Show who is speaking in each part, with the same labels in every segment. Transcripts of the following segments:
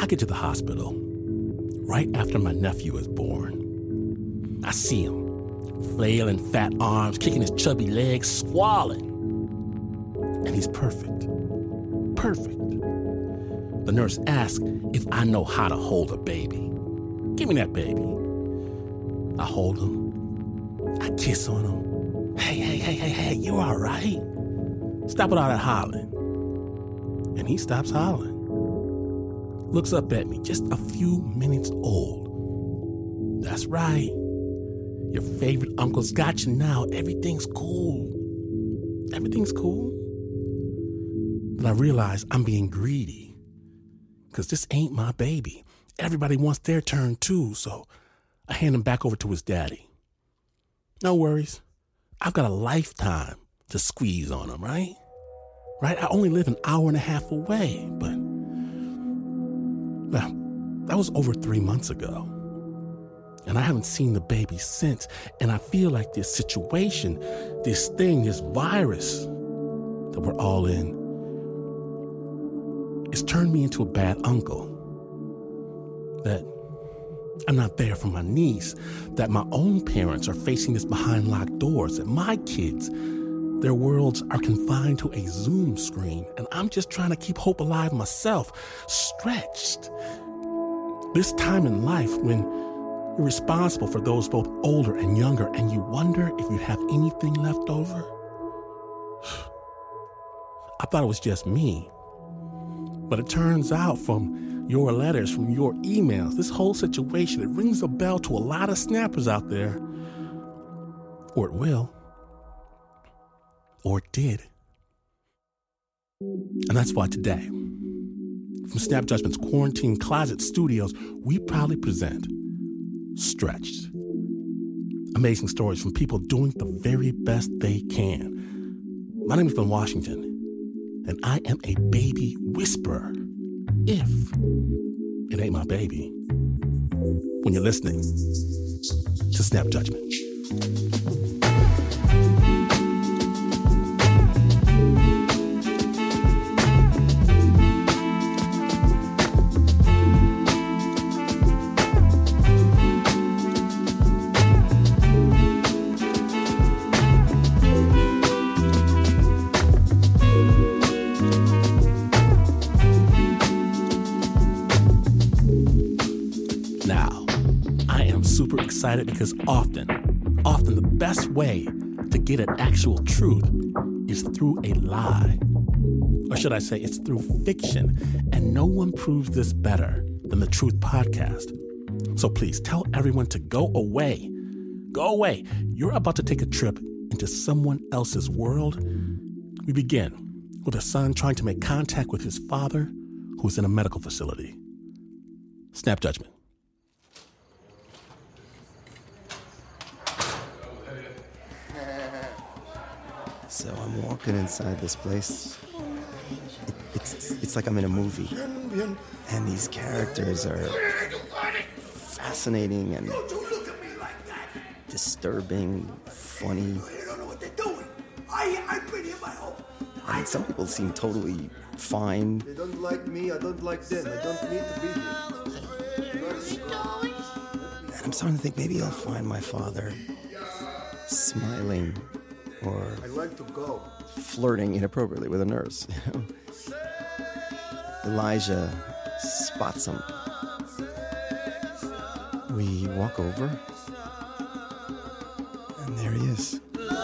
Speaker 1: I get to the hospital right after my nephew is born. I see him, flailing fat arms, kicking his chubby legs, squalling. And he's perfect. Perfect. The nurse asks if I know how to hold a baby. Give me that baby. I hold him. I kiss on him. Hey, you all right? Stop with all that hollering. And he stops hollering. Looks up at me, just a few minutes old. That's right. Your favorite uncle's got you now. Everything's cool. Everything's cool. But I realize I'm being greedy. Because this ain't my baby. Everybody wants their turn too, so I hand him back over to his daddy. No worries. I've got a lifetime to squeeze on him, right? Right? I only live an hour and a half away, but well, that was over 3 months ago. And I haven't seen the baby since. And I feel like this situation, this thing, this virus that we're all in, it's turned me into a bad uncle. That I'm not there for my niece, that my own parents are facing this behind locked doors, that my kids, their worlds are confined to a Zoom screen, and I'm just trying to keep hope alive myself, stretched. This time in life when you're responsible for those both older and younger, and you wonder if you have anything left over. I thought it was just me. But it turns out from your letters, from your emails, this whole situation, it rings a bell to a lot of snappers out there. Or it will. Or it did. And that's why today, from Snap Judgment's Quarantine Closet Studios, we proudly present Stretched. Amazing stories from people doing the very best they can. My name is Ben Washington, and I am a baby whisperer. If it ain't my baby. When you're listening to Snap Judgment. Excited because often the best way to get at actual truth is through a lie. Or should I say it's through fiction. And no one proves this better than the Truth Podcast. So please tell everyone to go away. Go away. You're about to take a trip into someone else's world. We begin with a son trying to make contact with his father who's in a medical facility. Snap Judgment.
Speaker 2: So I'm walking inside this place. It's like I'm in a movie. And these characters are fascinating and disturbing, funny.
Speaker 3: They don't know what they're doing. I've been here my whole life.
Speaker 2: And some people seem totally fine.
Speaker 3: They don't like me, I don't like them. I don't need to be here.
Speaker 2: And I'm starting to think maybe I'll find my father smiling or
Speaker 3: I like to go.
Speaker 2: flirting inappropriately with a nurse. Elijah spots him. We walk over, and there he is.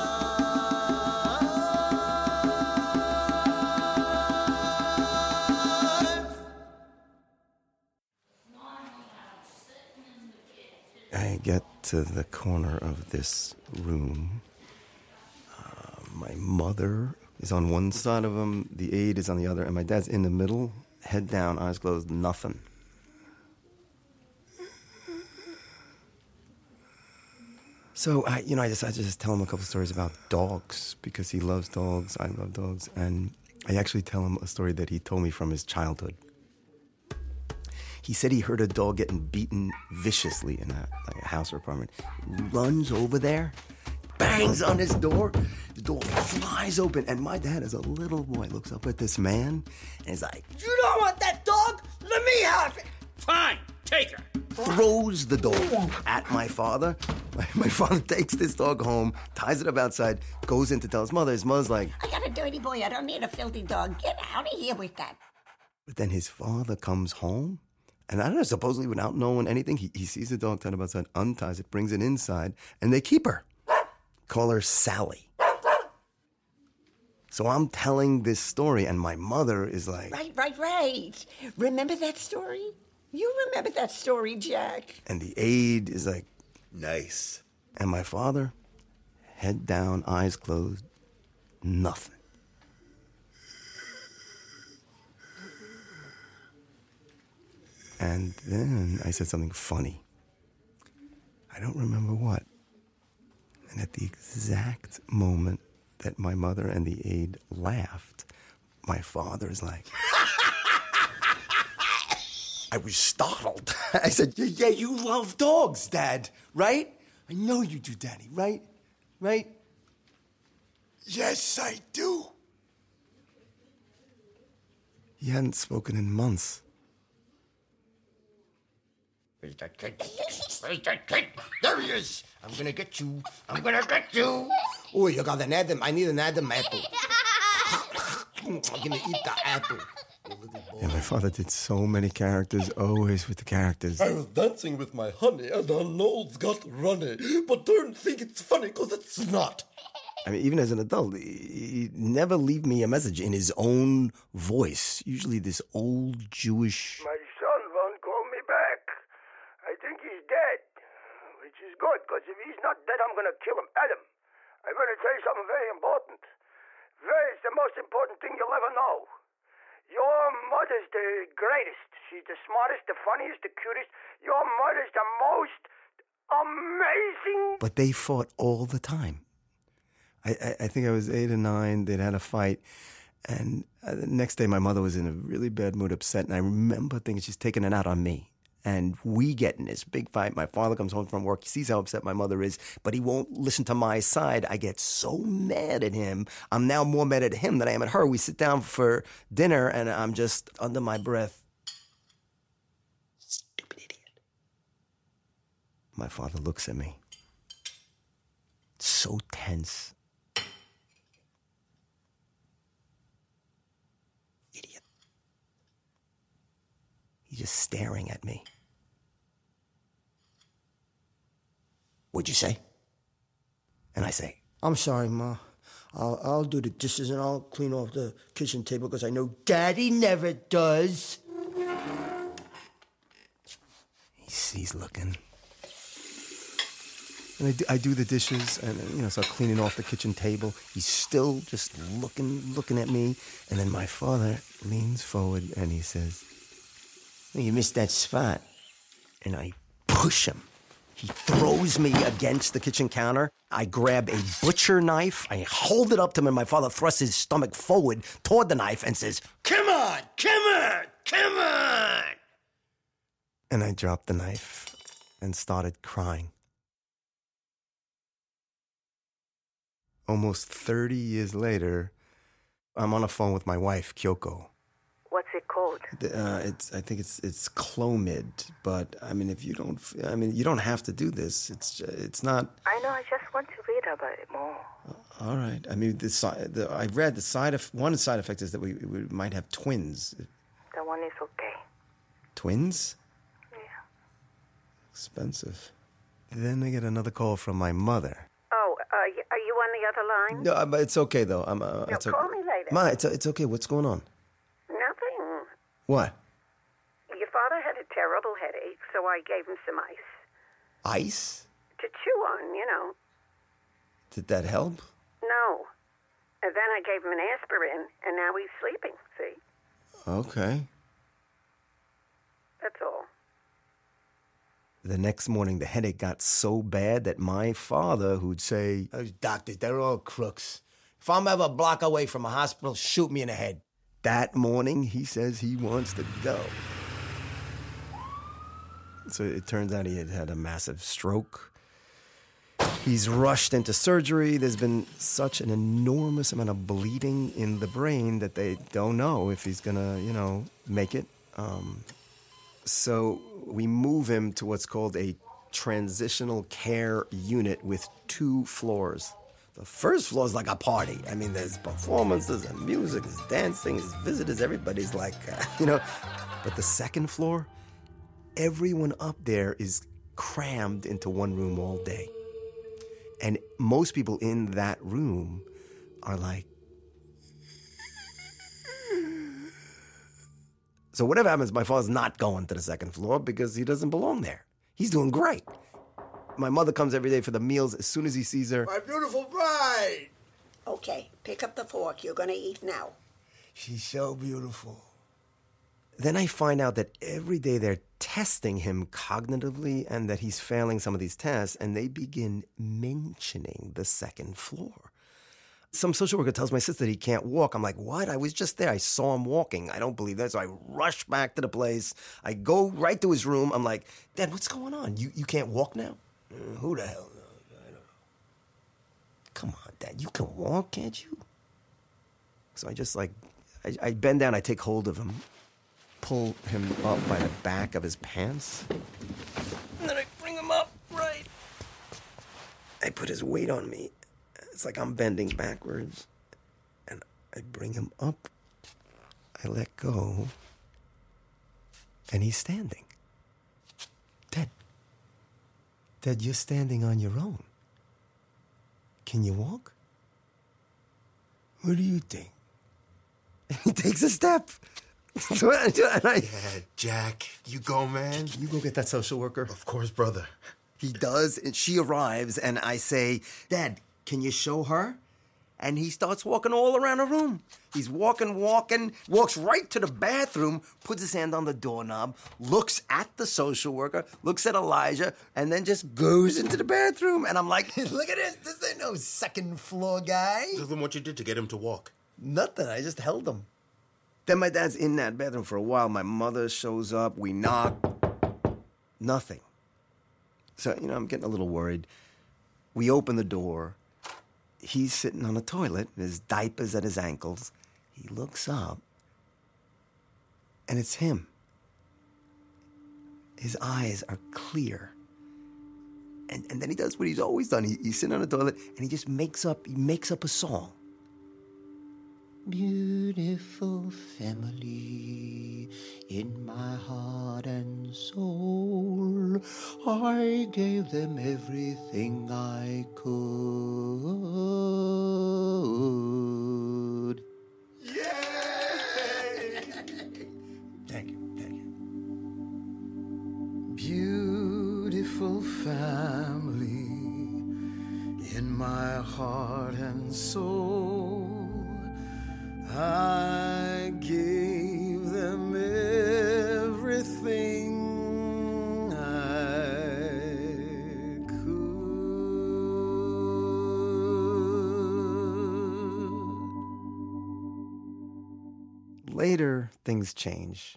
Speaker 2: I get to the corner of this room. My mother is on one side of him, the aide is on the other, and my dad's in the middle, head down, eyes closed, nothing. So I decided to just tell him a couple stories about dogs, because he loves dogs, I love dogs, and I actually tell him a story that he told me from his childhood. He said he heard a dog getting beaten viciously in a house or apartment. He runs over there, bangs on his door, the door flies open, and my dad, as a little boy, looks up at this man, and he's like, "You don't want that dog? Let me have it!
Speaker 1: Fine, take her.
Speaker 2: Throws the dog at my father. My father takes this dog home, ties it up outside, goes in to tell his mother. His mother's like,
Speaker 4: I got a dirty boy. I don't need a filthy dog. Get out of here with that.
Speaker 2: But then his father comes home, and I don't know, supposedly without knowing anything, he sees the dog tied up outside, unties it, brings it inside, and they keep her. Call her Sally. So I'm telling this story, and my mother is like...
Speaker 4: Right. Remember that story? You remember that story, Jack.
Speaker 2: And the aide is like, nice. And my father, head down, eyes closed, nothing. And then I said something funny. I don't remember what. And at the exact moment that my mother and the aide laughed, my father is like... I was startled. I said, yeah, you love dogs, Dad, right? I know you do, Daddy, right? Right? Yes, I do. He hadn't spoken in months.
Speaker 5: Where's that kid? Where's that kid? There he is! I'm gonna get you. I'm gonna get you.
Speaker 2: Oh, you got an Adam. I need an Adam apple. I'm gonna eat the apple. And my father did so many characters, always with the characters.
Speaker 3: I was dancing with my honey and her nose got runny, but don't think it's funny because it's not.
Speaker 2: I mean, even as an adult, he'd never leave me a message in his own voice. Usually this old Jewish...
Speaker 6: My son won't call me back. I think he's dead, which is good, because if he's not dead, I'm going to kill him. Adam, I'm going to tell you something very important. It's the most important thing you'll ever know. Your mother's the greatest. She's the smartest, the funniest, the cutest. Your mother's the most amazing.
Speaker 2: But they fought all the time. I think I was 8 or 9. They'd had a fight. And the next day, my mother was in a really bad mood, upset. And I remember thinking she's taking it out on me. And we get in this big fight. My father comes home from work. He sees how upset my mother is, but he won't listen to my side. I get so mad at him. I'm now more mad at him than I am at her. We sit down for dinner, and I'm just under my breath. Stupid idiot. My father looks at me. So tense. Idiot. He's just staring at me. What'd you say? And I say,
Speaker 3: I'm sorry, Ma. I'll do the dishes and I'll clean off the kitchen table because I know Daddy never does.
Speaker 2: He's looking. And I do the dishes and, start cleaning off the kitchen table. He's still just looking at me. And then my father leans forward and he says, you missed that spot. And I push him. He throws me against the kitchen counter. I grab a butcher knife. I hold it up to him, and my father thrusts his stomach forward toward the knife and says, come on! And I dropped the knife and started crying. Almost 30 years later, I'm on the phone with my wife, Kyoko.
Speaker 7: What's it called?
Speaker 2: I think it's Clomid, but I mean, if you don't, you don't have to do this. It's not.
Speaker 7: I know. I just want to read about it more.
Speaker 2: All right. I mean, I read one side effect is that we might have twins.
Speaker 7: That one is okay.
Speaker 2: Twins?
Speaker 7: Yeah.
Speaker 2: Expensive. Then I get another call from my mother.
Speaker 7: Oh, are you on the other line?
Speaker 2: No, but it's okay though.
Speaker 7: Call me later.
Speaker 2: Ma, it's okay. What's going on?
Speaker 7: Nothing.
Speaker 2: What?
Speaker 7: Your father had a terrible headache, so I gave him some ice.
Speaker 2: Ice?
Speaker 7: To chew on,
Speaker 2: Did that help?
Speaker 7: No. And then I gave him an aspirin, and now he's sleeping, see?
Speaker 2: Okay.
Speaker 7: That's all.
Speaker 2: The next morning, the headache got so bad that my father, who'd say, those doctors, they're all crooks. If I'm ever a block away from a hospital, shoot me in the head. That morning, he says he wants to go. So it turns out he had had a massive stroke. He's rushed into surgery. There's been such an enormous amount of bleeding in the brain that they don't know if he's gonna, make it. So we move him to what's called a transitional care unit with 2 floors. The first floor is like a party. I mean, there's performances and music, there's dancing, there's visitors, everybody's like, But the second floor, everyone up there is crammed into one room all day. And most people in that room are like... So whatever happens, my father's not going to the second floor because he doesn't belong there. He's doing great. My mother comes every day for the meals. As soon as he sees her...
Speaker 3: My beautiful bride!
Speaker 4: Okay, pick up the fork. You're gonna eat now.
Speaker 3: She's so beautiful.
Speaker 2: Then I find out that every day they're testing him cognitively and that he's failing some of these tests, and they begin mentioning the second floor. Some social worker tells my sister that he can't walk. I'm like, what? I was just there. I saw him walking. I don't believe that. So I rush back to the place. I go right to his room. I'm like, Dad, what's going on? You can't walk now?
Speaker 3: Who the hell knows? I don't know.
Speaker 2: Come on, Dad. You can walk, can't you? So I just I bend down. I take hold of him, pull him up by the back of his pants. And then I bring him up, right? I put his weight on me. It's like I'm bending backwards. And I bring him up. I let go. And he's standing. Dad, you're standing on your own. Can you walk?
Speaker 3: What do you think?
Speaker 2: And he takes a step.
Speaker 5: Yeah, Jack, you go, man.
Speaker 2: You go get that social worker.
Speaker 5: Of course, brother.
Speaker 2: He does, and she arrives, and I say, Dad, can you show her? And he starts walking all around the room. He's walking, walks right to the bathroom, puts his hand on the doorknob, looks at the social worker, looks at Elijah, and then just goes into the bathroom. And I'm like, look at this. This ain't no second floor guy.
Speaker 5: Tell them what you did to get him to walk.
Speaker 2: Nothing. I just held him. Then my dad's in that bathroom for a while. My mother shows up. We knock. Nothing. So, I'm getting a little worried. We open the door. He's sitting on the toilet, his diaper's at his ankles. He looks up, and it's him. His eyes are clear. And then he does what he's always done. He's sitting on the toilet, and he just makes up a song. Beautiful family in my heart and soul, I gave them everything I could.
Speaker 3: Yay!
Speaker 2: Thank you. Beautiful family in my heart and soul, I gave them everything I could. Later, things change.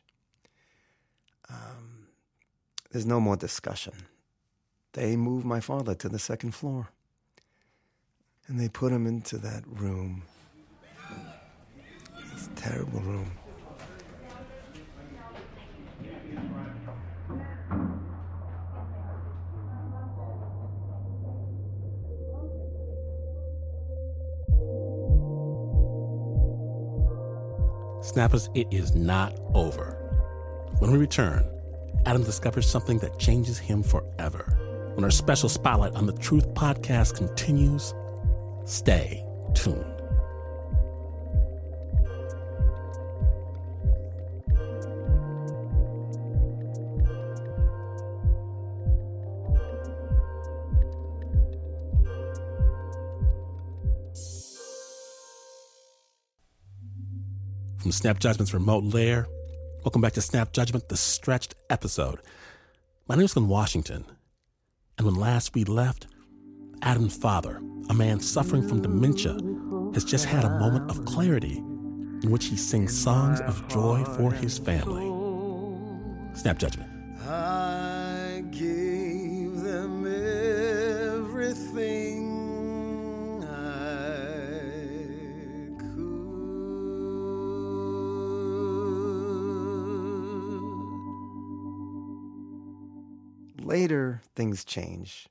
Speaker 2: There's no more discussion. They move my father to the second floor. And they put him into that room. This terrible room.
Speaker 1: Snappers, it is not over. When we return, Adam discovers something that changes him forever. When our special spotlight on the Truth Podcast continues, stay tuned. From Snap Judgment's remote lair, welcome back to Snap Judgment, the stretched episode. My name is Glenn Washington, and when last we left, Adam's father, a man suffering from dementia, has just had a moment of clarity in which he sings songs of joy for his family. Snap Judgment.
Speaker 2: I gave them everything I could. later, things change.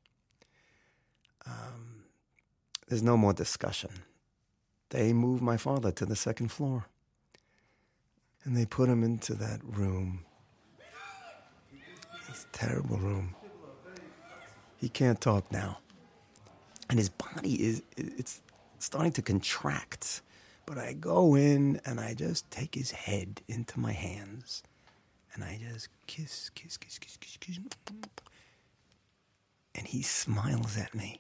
Speaker 2: There's no more discussion. They move my father to the second floor. And they put him into that room. This terrible room. He can't talk now. And his body it's starting to contract. But I go in and I just take his head into my hands. And I just kiss. And he smiles at me.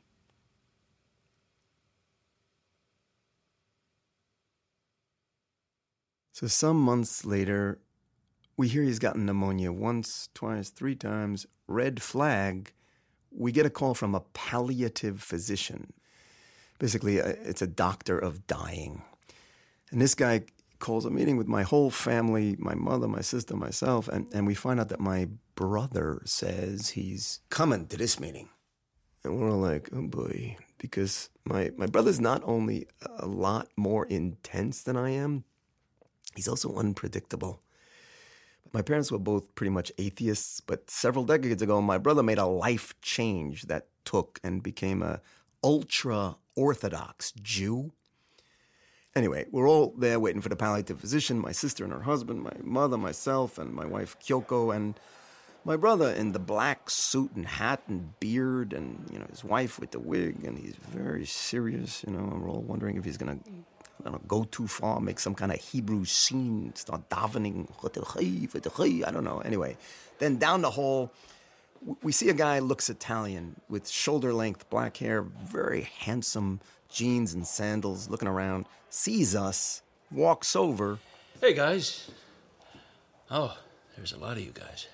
Speaker 2: So some months later, we hear he's gotten pneumonia once, twice, 3 times. Red flag. We get a call from a palliative physician. Basically, it's a doctor of dying. And this guy calls a meeting with my whole family, my mother, my sister, myself, and we find out that my brother says he's coming to this meeting. And we're all like, oh boy, because my brother's not only a lot more intense than I am, he's also unpredictable. My parents were both pretty much atheists, but several decades ago, my brother made a life change that took and became a ultra-Orthodox Jew. Anyway, we're all there waiting for the palliative physician, my sister and her husband, my mother, myself, and my wife Kyoko, and my brother in the black suit and hat and beard, and, his wife with the wig, and he's very serious, and we're all wondering if he's going to go too far, make some kind of Hebrew scene, start davening, I don't know. Anyway, then down the hall, we see a guy looks Italian with shoulder-length black hair, very handsome, jeans and sandals, looking around, sees us, walks over.
Speaker 8: Hey, guys. Oh, there's a lot of you guys.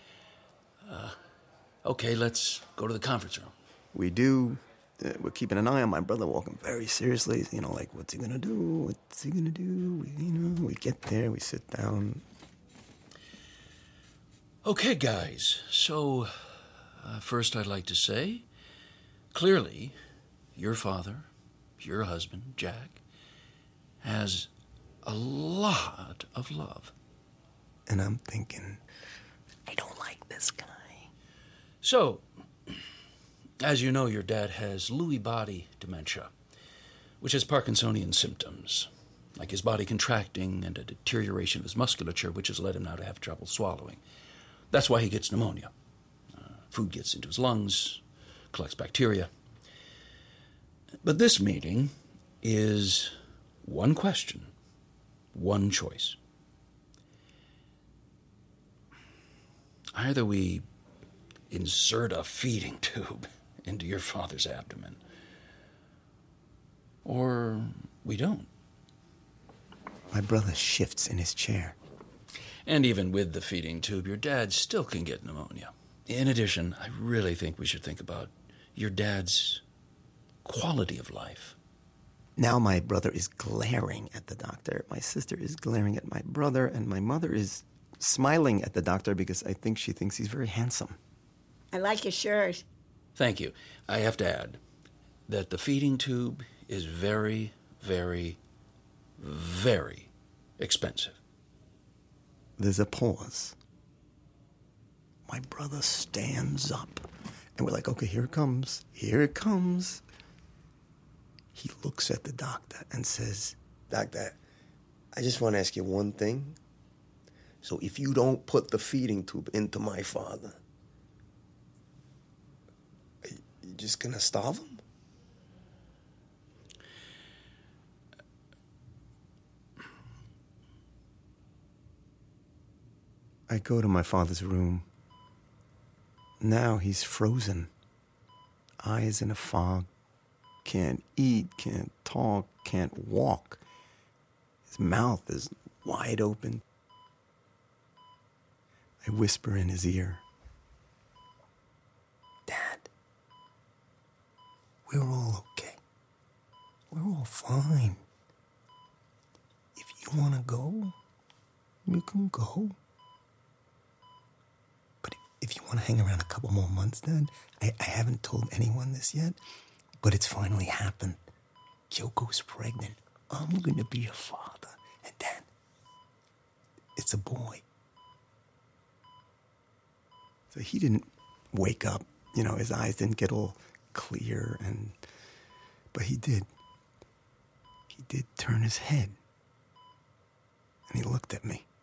Speaker 8: Okay, let's go to the conference room.
Speaker 2: We do. We're keeping an eye on my brother, walking very seriously. Like, what's he going to do? What's he going to do? We get there, we sit down.
Speaker 8: Okay, guys. So, first I'd like to say, clearly, your father, your husband, Jack, has a lot of love.
Speaker 2: And I'm thinking, I don't like this guy.
Speaker 8: So, as you know, your dad has Lewy body dementia, which has Parkinsonian symptoms, like his body contracting and a deterioration of his musculature, which has led him now to have trouble swallowing. That's why he gets pneumonia. Food gets into his lungs, collects bacteria. But this meeting is one question, one choice. Either we insert a feeding tube into your father's abdomen, or we don't.
Speaker 2: My brother shifts in his chair.
Speaker 8: And even with the feeding tube, your dad still can get pneumonia. In addition, I really think we should think about your dad's quality of life.
Speaker 2: Now my brother is glaring at the doctor. My sister is glaring at my brother, and my mother is smiling at the doctor because I think she thinks he's very handsome.
Speaker 4: I like your shirt.
Speaker 8: Thank you. I have to add that the feeding tube is very, very, very expensive.
Speaker 2: There's a pause. My brother stands up, and we're like, okay, here it comes. Here it comes. He looks at the doctor and says, Doctor, I just want to ask you one thing. So if you don't put the feeding tube into my father, are you just going to starve him? I go to my father's room. Now he's frozen. Eyes in a fog. Can't eat, can't talk, can't walk. His mouth is wide open. I whisper in his ear, Dad, we're all okay. We're all fine. If you want to go, you can go. But if you want to hang around a couple more months, Dad, I haven't told anyone this yet, but it's finally happened. Kyoko's pregnant. I'm going to be a father. And Dad, it's a boy. So he didn't wake up. You know, his eyes didn't get all clear, but he did. He did turn his head, and he looked at me.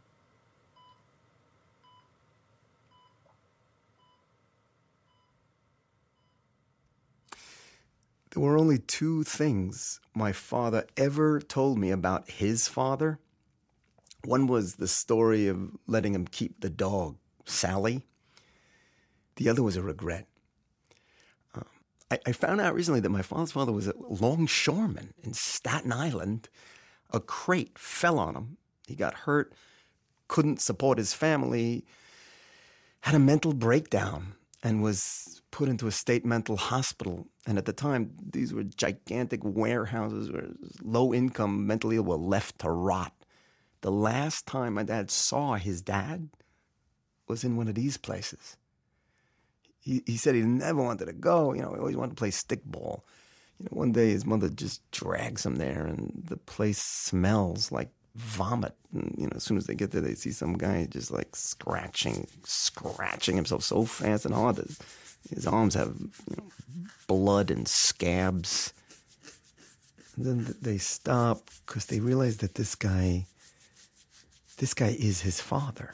Speaker 2: There were only two things my father ever told me about his father. One was the story of letting him keep the dog, Sally. The other was a regret. I found out recently that my father's father was a longshoreman in Staten Island. A crate fell on him. He got hurt, couldn't support his family, had a mental breakdown, and was put into a state mental hospital. And at the time, these were gigantic warehouses where low-income mentally ill were left to rot. The last time my dad saw his dad was in one of these places. He said he never wanted to go. You know, he always wanted to play stickball. You know, one day his mother just drags him there, and the place smells like vomit. And, you know, as soon as they get there, they see some guy just like scratching himself so fast and hard that his arms have, you know, blood and scabs. And then they stop because they realize that this guy is his father.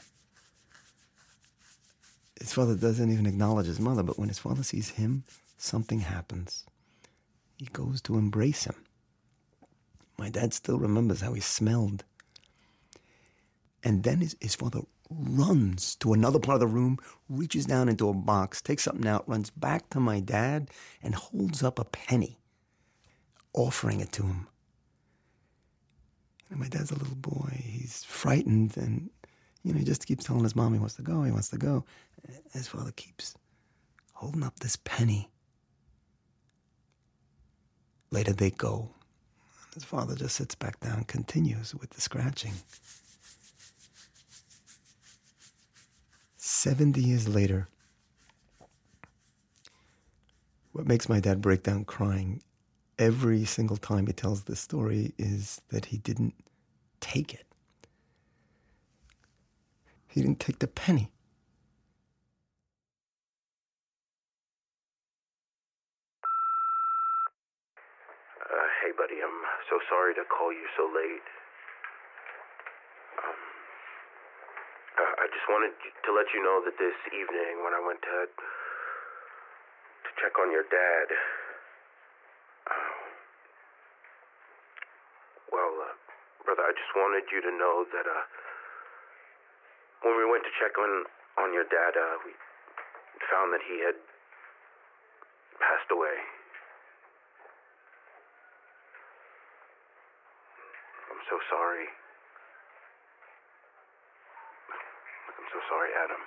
Speaker 2: His father doesn't even acknowledge his mother, but when his father sees him, something happens. He goes to embrace him. My dad still remembers how he smelled. And then his father runs to another part of the room, reaches down into a box, takes something out, runs back to my dad, and holds up a penny, offering it to him. And my dad's a little boy. He's frightened, and you know, he just keeps telling his mom he wants to go, he wants to go. His father keeps holding up this penny. Later they go. His father just sits back down, continues with the scratching. 70 years later, what makes my dad break down crying every single time he tells this story is that he didn't take it. He didn't take the penny.
Speaker 9: Hey, buddy, I'm so sorry to call you so late. I just wanted to let you know that this evening when I went to check on your dad, brother, I just wanted you to know that when we went to check on your dad, we found that he had passed away. I'm so sorry. I'm so sorry, Adam.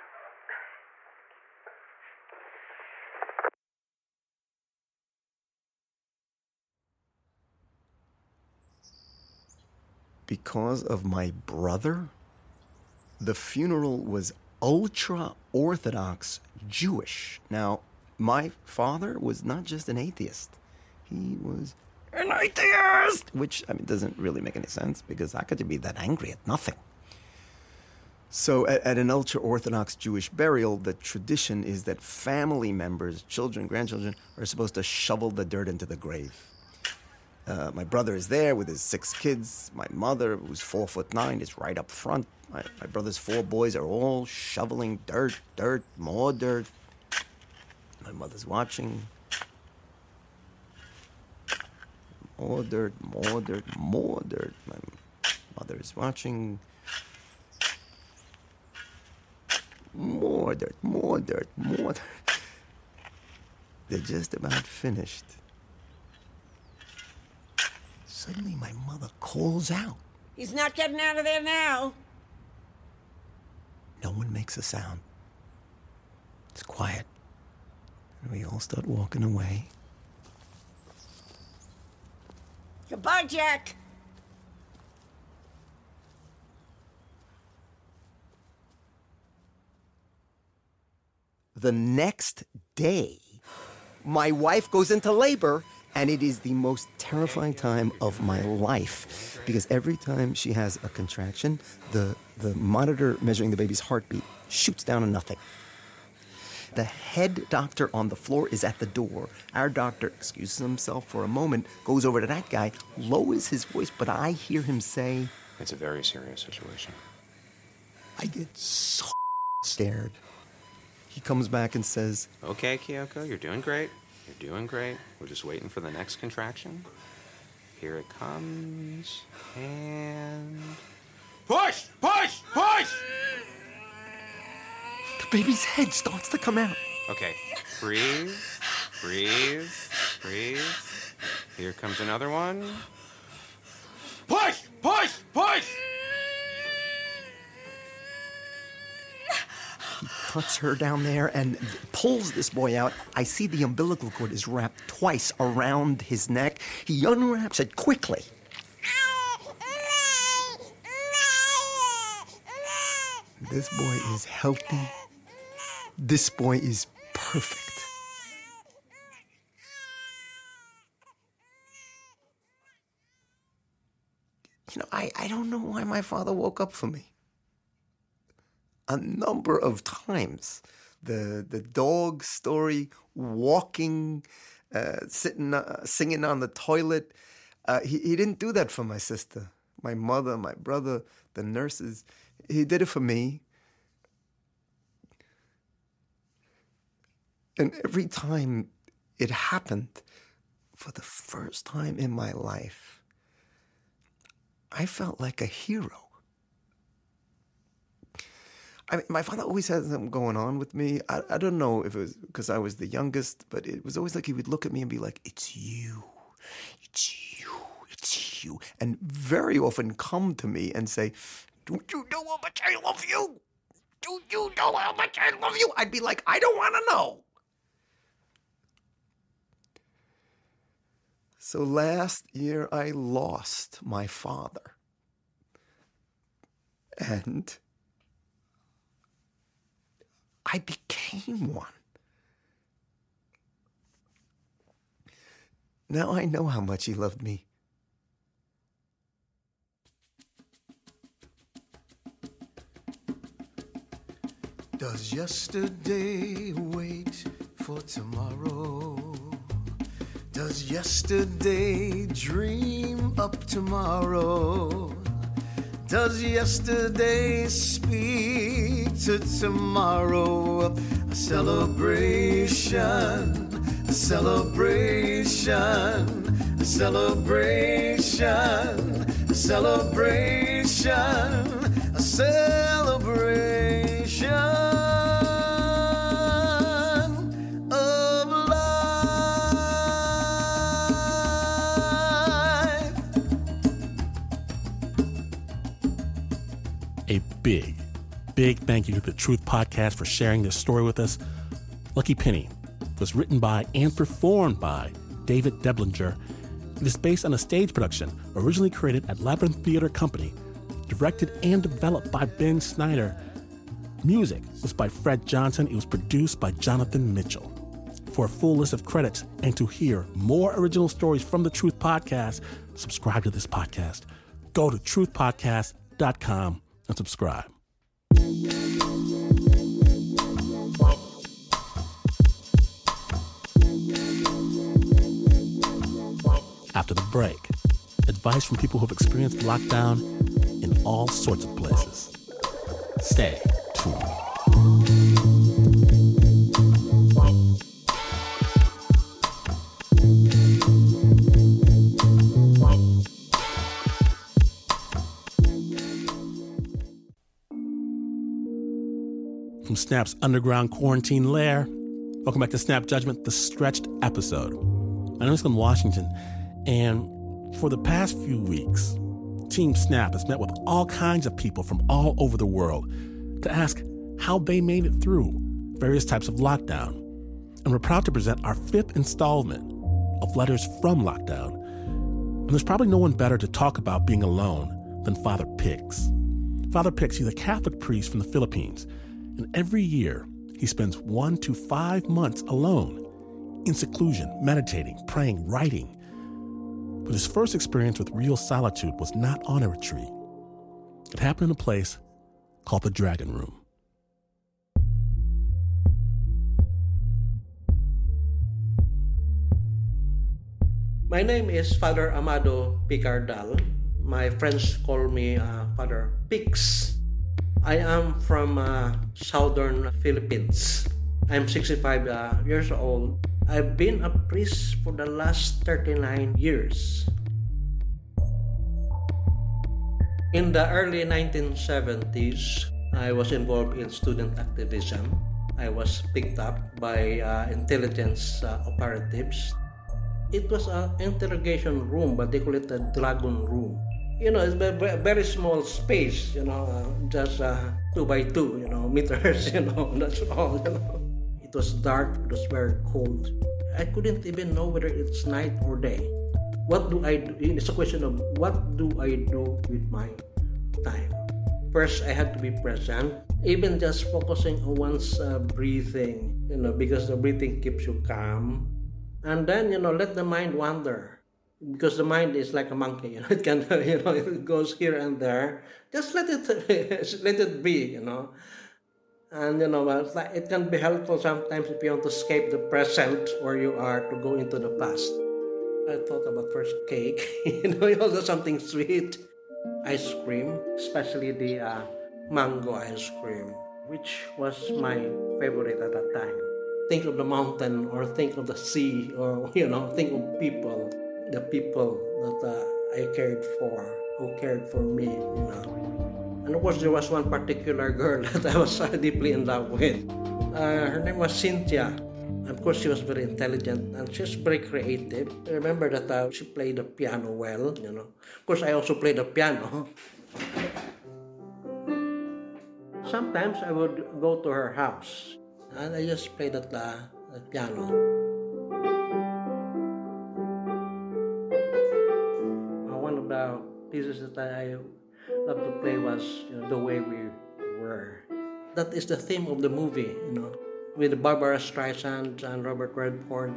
Speaker 2: Because of my brother, the funeral was ultra-Orthodox Jewish. Now, my father was not just an atheist. He was an atheist! Which, I mean, doesn't really make any sense, because how could you be that angry at nothing? So at an ultra-Orthodox Jewish burial, the tradition is that family members, children, grandchildren, are supposed to shovel the dirt into the grave. My brother is there with his 6 kids. My mother, who's 4'9", is right up front. My brother's 4 boys are all shoveling dirt, more dirt. My mother's watching. More dirt. My mother is watching. More dirt. They're just about finished. Suddenly my mother calls out.
Speaker 4: He's not getting out of there now.
Speaker 2: No one makes a sound. It's quiet. And we all start walking away.
Speaker 4: Goodbye, Jack.
Speaker 2: The next day, my wife goes into labor, and it is the most terrifying time of my life, because every time she has a contraction, the monitor measuring the baby's heartbeat shoots down to nothing. The head doctor on the floor is at the door. Our doctor excuses himself for a moment, goes over to that guy, lowers his voice, but I hear him say,
Speaker 10: "It's a very serious situation."
Speaker 2: I get so scared. He comes back and says,
Speaker 10: "Okay, Kyoko, you're doing great. You're doing great. We're just waiting for the next contraction. Here it comes, and...
Speaker 5: Push! Push! Push!
Speaker 2: The baby's head starts to come out.
Speaker 10: Okay, breathe, breathe, breathe. Here comes another one.
Speaker 5: Push! Push! Push!
Speaker 2: He cuts her down there and pulls this boy out. I see the umbilical cord is wrapped twice around his neck. He unwraps it quickly. This boy is healthy. This boy is perfect. You know, I don't know why my father woke up for me. A number of times. The dog story, walking, sitting, singing on the toilet. He didn't do that for my sister, my mother, my brother, the nurses. He did it for me. And every time it happened, for the first time in my life, I felt like a hero. I mean, my father always had something going on with me. I don't know if it was because I was the youngest, but it was always like he would look at me and be like, "It's you. It's you. It's you." And very often come to me and say, "Don't you know how much I love you? Do you know how much I love you?" I'd be like, "I don't want to know." So last year I lost my father. And I became one. Now I know how much he loved me. Does yesterday wait for tomorrow? Does yesterday dream up tomorrow? Does yesterday speak to tomorrow? A celebration, a celebration, a celebration, a celebration, a celebration.
Speaker 1: A big thank you to the Truth Podcast for sharing this story with us. Lucky Penny was written by and performed by David Deblinger. It is based on a stage production originally created at Labyrinth Theater Company, directed and developed by Ben Snyder. Music was by Fred Johnson. It was produced by Jonathan Mitchell. For a full list of credits and to hear more original stories from the Truth Podcast, subscribe to this podcast. Go to truthpodcast.com and subscribe. After the break, advice from people who have experienced lockdown in all sorts of places. Stay tuned. From Snap's underground quarantine lair, welcome back to Snap Judgment, the stretched episode. My name is Glenn Washington, and for the past few weeks, Team Snap has met with all kinds of people from all over the world to ask how they made it through various types of lockdown. And we're proud to present our 5th installment of Letters from Lockdown. And there's probably no one better to talk about being alone than Father Pix. Father Pix, he's a Catholic priest from the Philippines. And every year, he spends 1 to 5 months alone, in seclusion, meditating, praying, writing. But his first experience with real solitude was not on a retreat. It happened in a place called the Dragon Room.
Speaker 11: My name is Father Amado Picardal. My friends call me Father Pix. I am from southern Philippines. I'm 65 years old. I've been a priest for the last 39 years. In the early 1970s, I was involved in student activism. I was picked up by intelligence operatives. It was an interrogation room, but they call it a dragon room. You know, it's a very small space, you know, just 2 by 2, meters, that's all, It was dark, it was very cold. I couldn't even know whether it's night or day. What do I do? It's a question of what do I do with my time? First, I had to be present, even just focusing on one's breathing, because the breathing keeps you calm. And then, let the mind wander. Because the mind is like a monkey, it can, it goes here and there. Just let it be, And, it can be helpful sometimes if you want to escape the present where you are to go into the past. I thought about first cake, also something sweet. Ice cream, especially the mango ice cream, which was my favorite at that time. Think of the mountain or think of the sea or, think of people. The people that I cared for, who cared for me, And of course, there was one particular girl that I was deeply in love with. Her name was Cynthia. Of course, she was very intelligent and she's very creative. I remember that she played the piano well, Of course, I also played the piano. Sometimes I would go to her house and I just played the piano. The pieces that I love to play was The Way We Were. That is the theme of the movie, with Barbara Streisand and Robert Redford,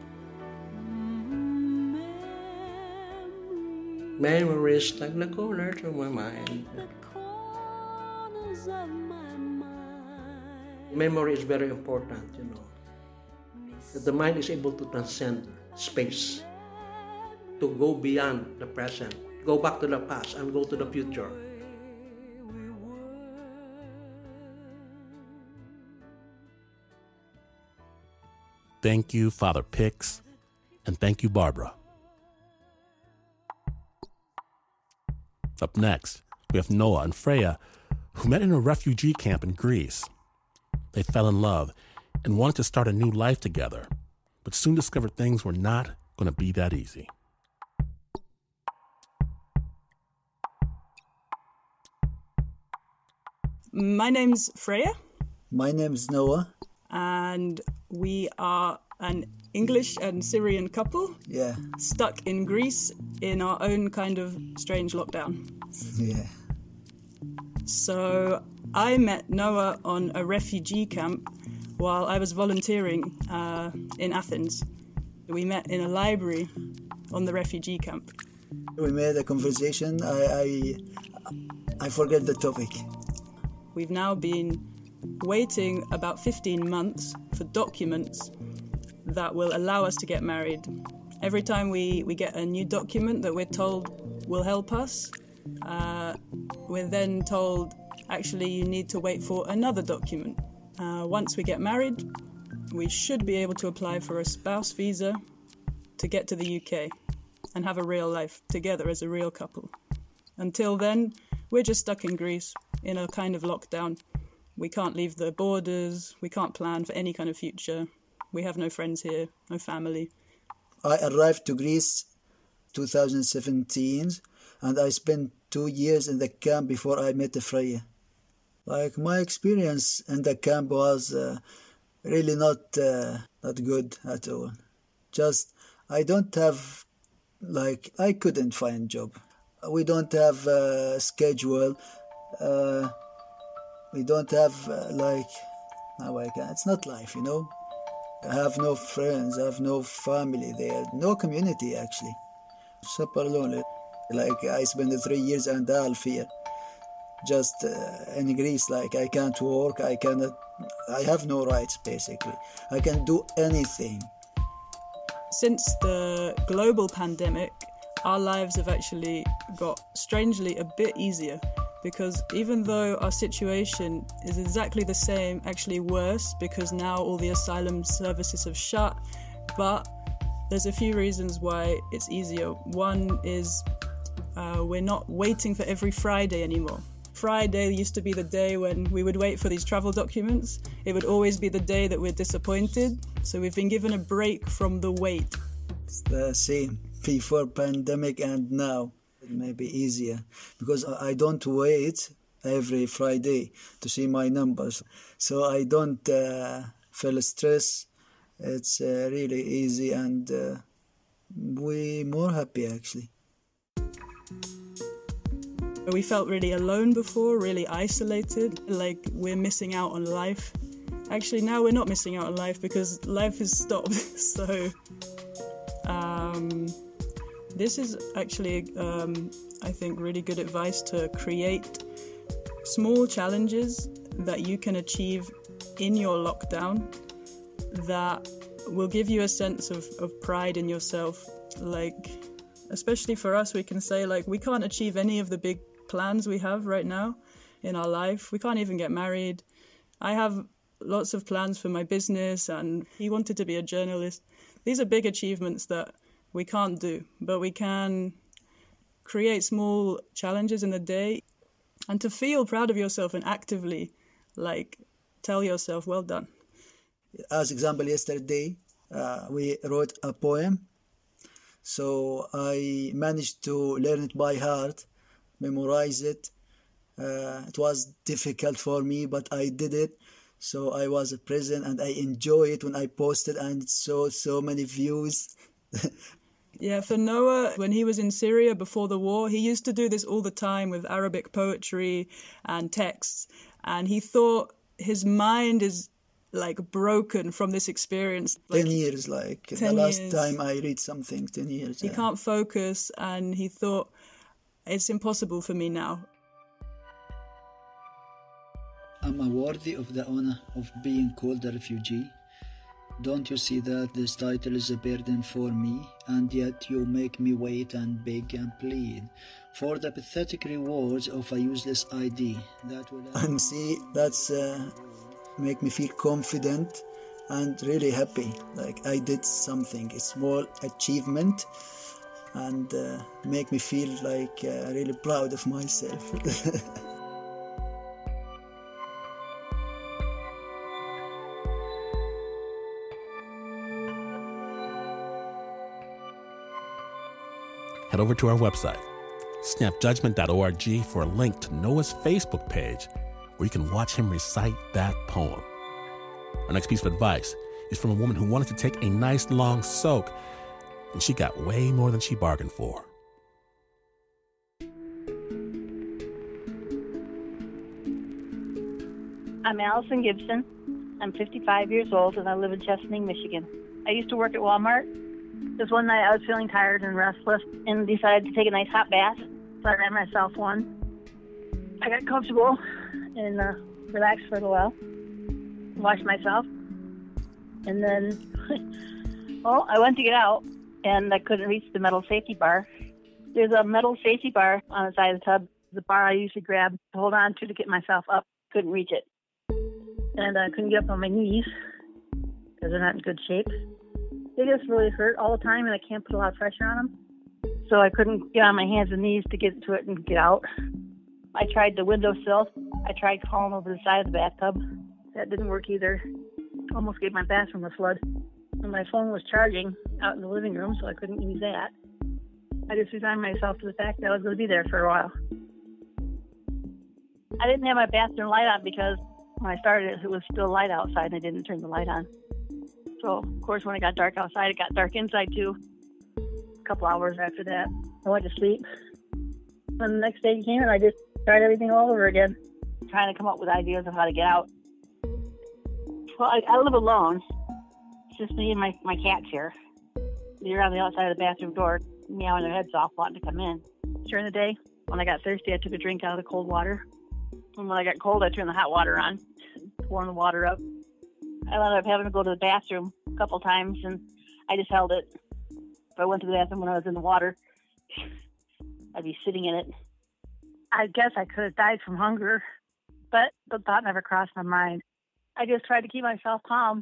Speaker 11: Memories like the corners of my mind. Memory is very important, That the mind is able to transcend space, to go beyond the present, go back to the past and go to the future.
Speaker 1: Thank you, Father Pix, and thank you, Barbara. Up next, we have Noah and Freya, who met in a refugee camp in Greece. They fell in love and wanted to start a new life together, but soon discovered things were not going to be that easy.
Speaker 12: My name's Freya.
Speaker 3: My name's Noah.
Speaker 12: And we are an English and Syrian couple.
Speaker 3: Yeah.
Speaker 12: Stuck in Greece in our own kind of strange lockdown.
Speaker 3: Yeah.
Speaker 12: So I met Noah on a refugee camp while I was volunteering in Athens. We met in a library on the refugee camp.
Speaker 3: We made a conversation. I forget the topic.
Speaker 12: We've now been waiting about 15 months for documents that will allow us to get married. Every time we get a new document that we're told will help us, we're then told, actually, you need to wait for another document. Once we get married, we should be able to apply for a spouse visa to get to the UK and have a real life together as a real couple. Until then, we're just stuck in Greece in a kind of lockdown. We can't leave the borders, we can't plan for any kind of future. We have no friends here, no family.
Speaker 3: I arrived to Greece 2017 and I spent 2 years in the camp before I met Freya. My experience in the camp was really not good at all. Just, I don't have, I couldn't find a job. We don't have a schedule. We don't have, it's not life, I have no friends, I have no family there, no community, actually. Super lonely. I spent 3 years and a half here. Just in Greece, I can't work, I have no rights, basically. I can do anything.
Speaker 12: Since the global pandemic, our lives have actually got strangely a bit easier, because even though our situation is exactly the same, actually worse, because now all the asylum services have shut, but there's a few reasons why it's easier. One is we're not waiting for every Friday anymore. Friday used to be the day when we would wait for these travel documents. It would always be the day that we're disappointed. So we've been given a break from the wait.
Speaker 3: It's the same before pandemic and now. It may be easier because I don't wait every Friday to see my numbers. So I don't feel stress. It's really easy and we're more happy actually.
Speaker 12: We felt really alone before, really isolated, like we're missing out on life. Actually, now we're not missing out on life because life has stopped. So this is actually, I think, really good advice to create small challenges that you can achieve in your lockdown that will give you a sense of pride in yourself. Like, especially for us, we can say, like, we can't achieve any of the big plans we have right now in our life. We can't even get married. I have lots of plans for my business, and he wanted to be a journalist. These are big achievements that we can't do, but we can create small challenges in the day and to feel proud of yourself and actively, like, tell yourself, well done.
Speaker 3: As example, yesterday, we wrote a poem. So I managed to learn it by heart, memorize it. It was difficult for me, but I did it. So I was present and I enjoy it when I posted, and it saw so many views.
Speaker 12: Yeah, for Noah, when he was in Syria before the war, he used to do this all the time with Arabic poetry and texts. And he thought his mind is like broken from this experience.
Speaker 3: 10 years, like 10 the last years. Time I read something, 10 years.
Speaker 12: He can't focus, and he thought, it's impossible for me now.
Speaker 3: I'm worthy of the honor of being called a refugee. Don't you see that this title is a burden for me, and yet you make me wait and beg and plead for the pathetic rewards of a useless ID that will... And see, that's make me feel confident and really happy. Like I did something, a small achievement, and make me feel like really proud of myself.
Speaker 1: Head over to our website, snapjudgment.org, for a link to Noah's Facebook page where you can watch him recite that poem. Our next piece of advice is from a woman who wanted to take a nice long soak, and she got way more than she bargained for.
Speaker 13: I'm Allison Gibson. I'm 55 years old, and I live in Chesaning, Michigan. I used to work at Walmart. This one night I was feeling tired and restless and decided to take a nice hot bath. So I ran myself one. I got comfortable and relaxed for a little while. Washed myself. And then, well, I went to get out and I couldn't reach the metal safety bar. There's a metal safety bar on the side of the tub. The bar I usually grab to hold on to get myself up. Couldn't reach it. And I couldn't get up on my knees because they're not in good shape. They just really hurt all the time, and I can't put a lot of pressure on them. So I couldn't get on my hands and knees to get to it and get out. I tried the windowsill. I tried crawling over the side of the bathtub. That didn't work either. Almost gave my bathroom a flood. And my phone was charging out in the living room, so I couldn't use that. I just resigned myself to the fact that I was going to be there for a while. I didn't have my bathroom light on because when I started, it was still light outside, and I didn't turn the light on. So, of course, when it got dark outside, it got dark inside, too. A couple hours after that, I went to sleep. And the next day came, and I just tried everything all over again, trying to come up with ideas of how to get out. Well, I live alone. It's just me and my cats here. They're on the outside of the bathroom door, meowing their heads off, wanting to come in. During the day, when I got thirsty, I took a drink out of the cold water. And when I got cold, I turned the hot water on, pouring the water up. I ended up having to go to the bathroom a couple times, and I just held it. If I went to the bathroom when I was in the water, I'd be sitting in it. I guess I could have died from hunger, but the thought never crossed my mind. I just tried to keep myself calm.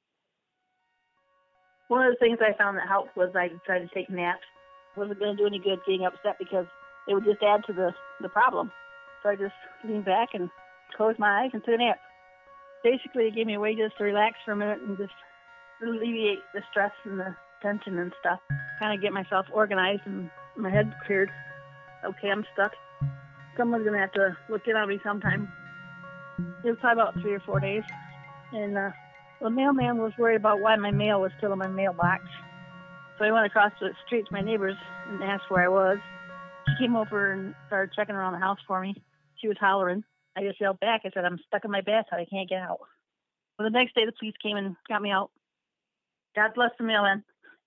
Speaker 13: One of the things I found that helped was I tried to take naps. Wasn't going to do any good being upset because it would just add to the problem. So I just leaned back and closed my eyes and took a nap. Basically, it gave me a way just to relax for a minute and just alleviate the stress and the tension and stuff. Kind of get myself organized and my head cleared. Okay, I'm stuck. Someone's going to have to look in on me sometime. It was probably about 3 or 4 days. And the mailman was worried about why my mail was still in my mailbox. So I went across the street to my neighbor's and asked where I was. She came over and started checking around the house for me. She was hollering. I just yelled back. I said, I'm stuck in my bathtub. I can't get out. Well, the next day, the police came and got me out. God bless the mailman.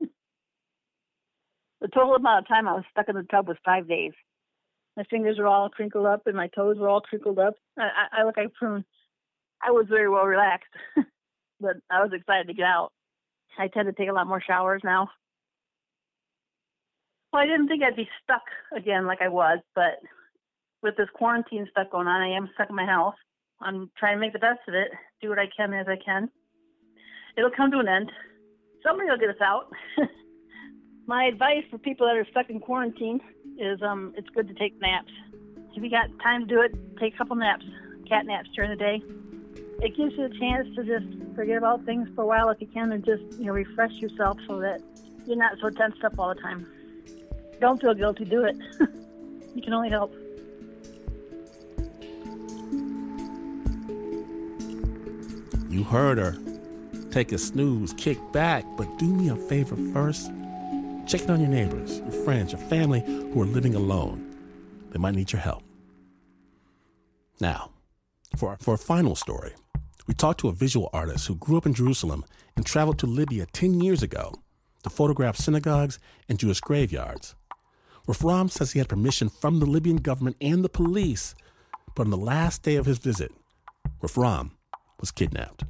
Speaker 13: The total amount of time I was stuck in the tub was 5 days. My fingers were all crinkled up and my toes were all crinkled up. I look like a prune. I was very well relaxed, but I was excited to get out. I tend to take a lot more showers now. Well, I didn't think I'd be stuck again like I was, but with this quarantine stuff going on, I am stuck in my house. I'm trying to make the best of it, do what I can as I can. It'll come to an end. Somebody will get us out. My advice for people that are stuck in quarantine is it's good to take naps. If you got time to do it, take a couple naps, cat naps during the day. It gives you a chance to just forget about things for a while if you can and just refresh yourself so that you're not so tensed up all the time. Don't feel guilty, do it. You can only help.
Speaker 1: You heard her. Take a snooze, kick back, but do me a favor first. Check in on your neighbors, your friends, your family who are living alone. They might need your help. Now, for our final story, we talked to a visual artist who grew up in Jerusalem and traveled to Libya 10 years ago to photograph synagogues and Jewish graveyards. Wolfram says he had permission from the Libyan government and the police, but on the last day of his visit, Wolfram was kidnapped.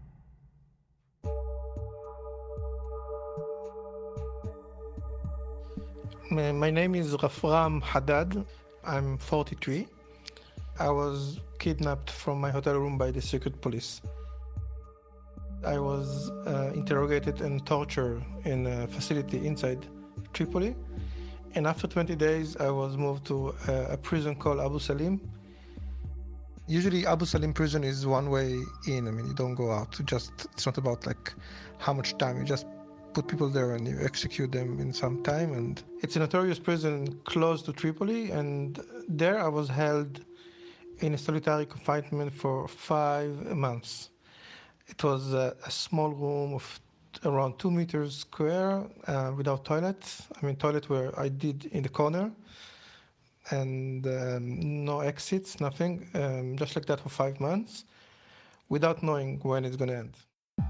Speaker 14: My name is Wolfram Haddad. I'm 43. I was kidnapped from my hotel room by the secret police. I was interrogated and tortured in a facility inside Tripoli. And after 20 days, I was moved to a prison called Abu Salim. Usually Abu Salim prison is one way in. I mean, you don't go out. It's not about how much time. You just put people there and you execute them in some time. And it's a notorious prison close to Tripoli. And there I was held in a solitary confinement for 5 months. It was a small room of around 2 meters square without toilets. I mean, toilet where I did in the corner. And no exits, nothing. Just like that for 5 months without knowing when it's going to end.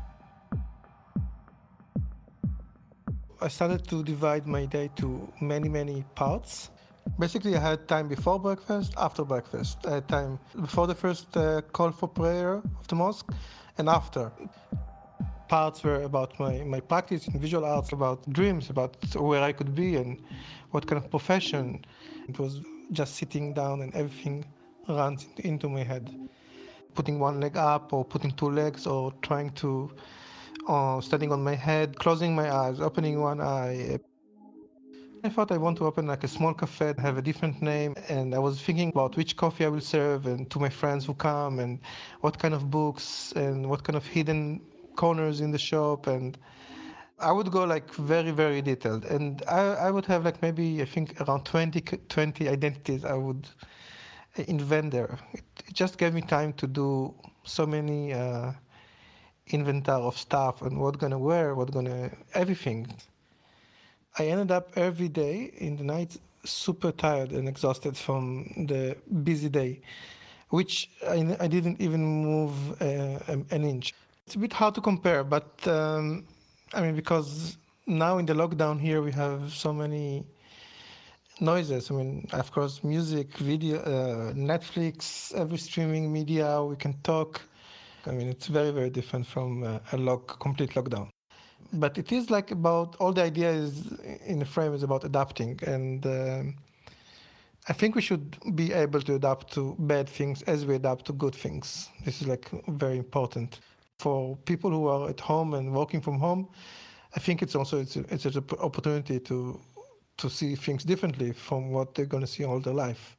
Speaker 14: I started to divide my day to many parts. Basically, I had time before breakfast, after breakfast. I had time before the first call for prayer of the mosque, and after. Parts were about my practice in visual arts, about dreams, about where I could be and what kind of profession. It was just sitting down and everything runs into my head. Putting one leg up or putting 2 legs or trying to, standing on my head, closing my eyes, opening one eye. I thought I want to open a small cafe, have a different name, and I was thinking about which coffee I will serve and to my friends who come and what kind of books and what kind of hidden corners in the shop. And I would go very, very detailed. And I would have maybe, I think, around 20 identities I would invent there. It just gave me time to do so many inventory of stuff and what gonna wear, everything. I ended up every day in the night super tired and exhausted from the busy day, which I didn't even move an inch. It's a bit hard to compare, but because now in the lockdown here we have so many noises. I mean, of course, music, video, Netflix, every streaming media, we can talk. I mean, it's very, very different from a complete lockdown. But it is like about, all the idea is in the frame is about adapting. And I think we should be able to adapt to bad things as we adapt to good things. This is like very important. For people who are at home and working from home, I think it's an opportunity to see things differently from what they're going to see all their life.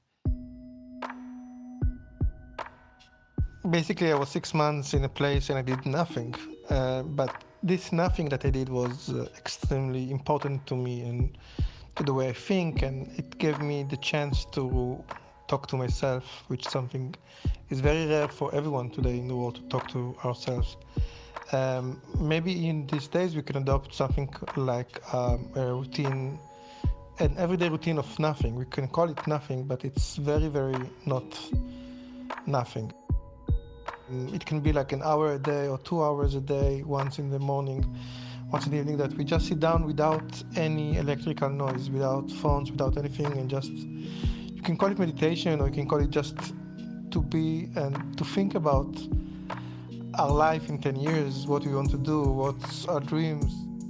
Speaker 14: Basically, I was 6 months in a place and I did nothing. But this nothing that I did was extremely important to me and to the way I think, and it gave me the chance to talk to myself, which something is very rare for everyone today in the world, to talk to ourselves. Maybe in these days we can adopt something like a routine, an everyday routine of nothing. We can call it nothing, but it's very, very not nothing. It can be like an hour a day or 2 hours a day, once in the morning, once in the evening, that we just sit down without any electrical noise, without phones, without anything, and just, you can call it meditation, or you can call it just to be and to think about our life in 10 years, what we want to do, what's our dreams.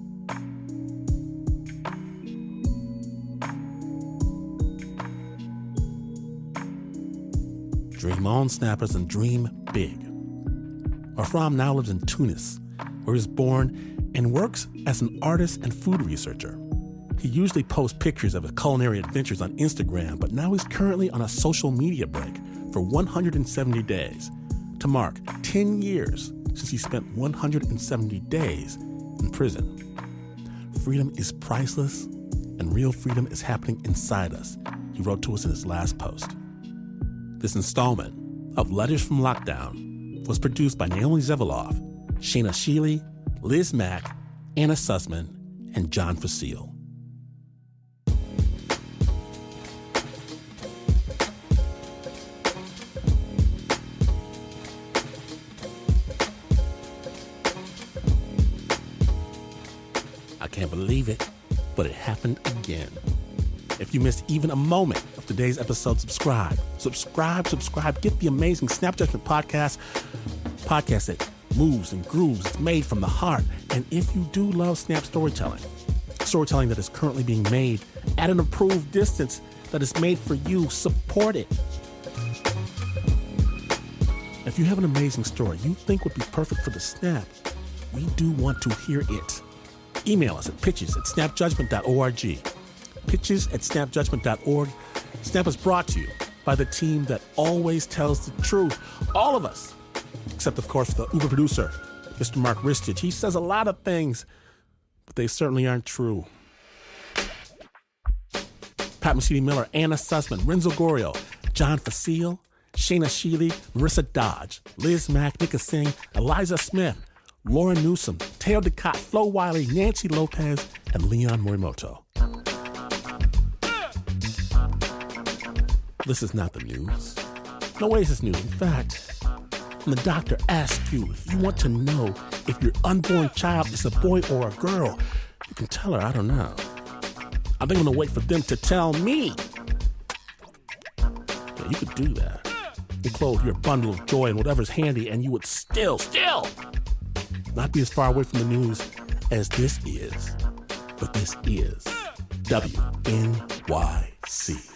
Speaker 1: Dream on, snappers, and dream big. Arfam now lives in Tunis, where he was born and works as an artist and food researcher. He usually posts pictures of his culinary adventures on Instagram, but now he's currently on a social media break for 170 days to mark 10 years since he spent 170 days in prison. Freedom is priceless, and real freedom is happening inside us, he wrote to us in his last post. This installment of Letters from Lockdown was produced by Naomi Zeveloff, Shayna Sheely, Liz Mack, Anna Sussman, and John Facile. I can't believe it, but it happened again. If you missed even a moment of today's episode, subscribe. Get the amazing Snap Judgment podcast that moves and grooves. It's made from the heart. And if you do love Snap storytelling that is currently being made at an approved distance that is made for you, support it. If you have an amazing story you think would be perfect for the Snap, we do want to hear it. Email us at pitches@snapjudgment.org. pitches@snapjudgment.org. Snap is brought to you by the team that always tells the truth. All of us. Except, of course, the Uber producer, Mr. Mark Ristich. He says a lot of things, but they certainly aren't true. Pat Mesiti-Miller, Anna Sussman, Renzo Gorio, John Facile, Shayna Sheely, Marissa Dodge, Liz Mack, Nika Singh, Eliza Smith, Lauren Newsom, Teo DeCott, Flo Wiley, Nancy Lopez, and Leon Morimoto. This is not the news. No way is this news. In fact, when the doctor asks you if you want to know if your unborn child is a boy or a girl, you can tell her, I don't know. I think I'm going to wait for them to tell me. Yeah, you could do that. You clothe your bundle of joy in whatever's handy, and you would still not be as far away from the news as this is. But this is WNYC.